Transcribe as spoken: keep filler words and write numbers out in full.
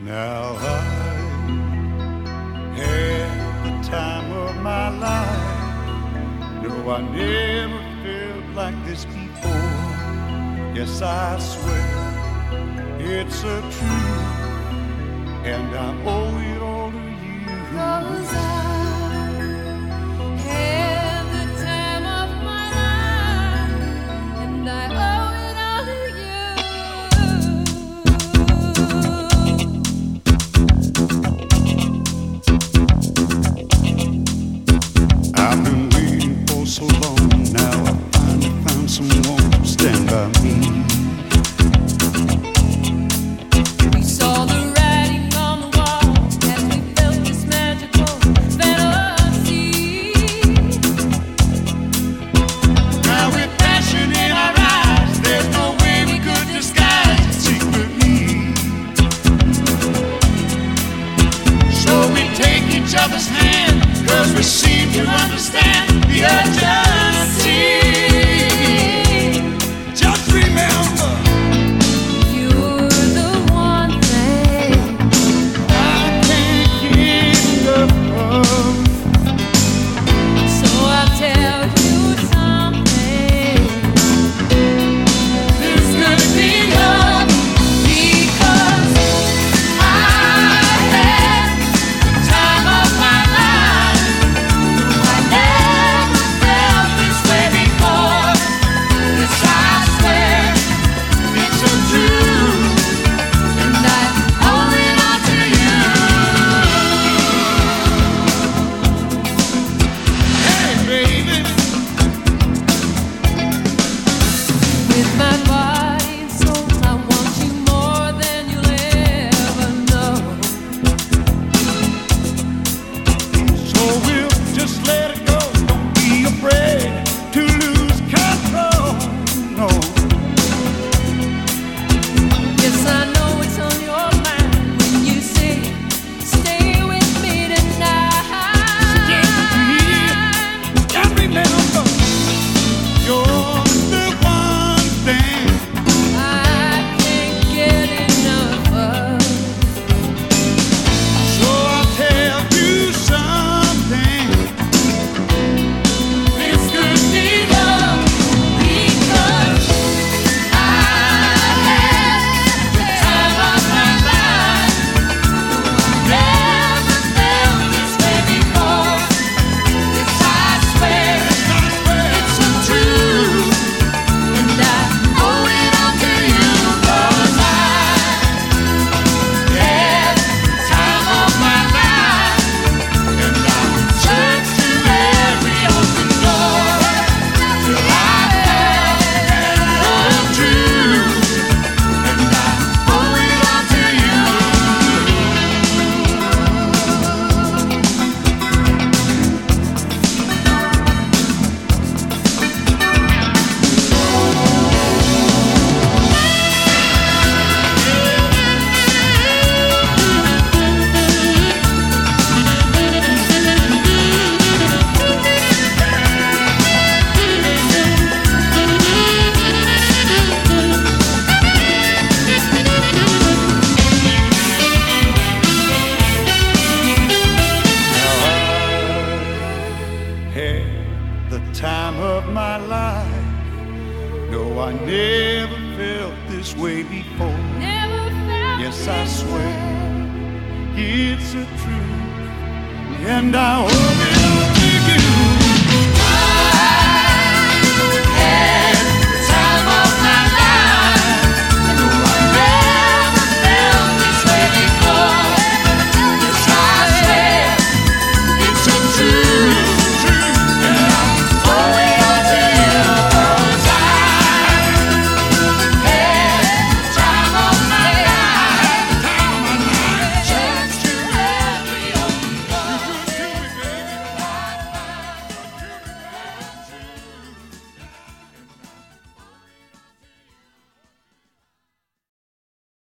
Now I had the time of my life. No, I never felt like this before. Yes, I swear it's a truth, and I owe it all to you. 'Cause I had the time of my life, and I owe it all to you. I've been waiting for so long. Now I finally found someone to stand by me. We saw the writing on the wall as we felt this magical fantasy. Now with passion in our eyes, there's no way we could disguise it secretly. So we take each other's hand, 'cause we seem to understand the urgency. Just remember, You're the one thing I can't get enough of. so I'll tell you something. This could be love, Because I had the time of my life. I never felt this way before. Yes, I swear it's a truth. and I owe it all to you. Hey, baby. With my body and soul, I want you more than you'll ever know. So we'll just let it go. Don't be afraid to lose control. No, Yes, I know it's on your mind when you say, stay with me tonight. and remember, you're the one thing I can't get enough of. So I'll tell you something. This could be love, Because I had the time of my life. Never felt this way before. Yes, I swear I swear. it's a truth, and I owe it all to you. 'Cause I had the time of my life, And I searched to every open door till I found the truth, and I owe it all to you. had the time of my life. No, I never felt this way before. Never felt Yes, I this swear way. it's a truth, and I hope it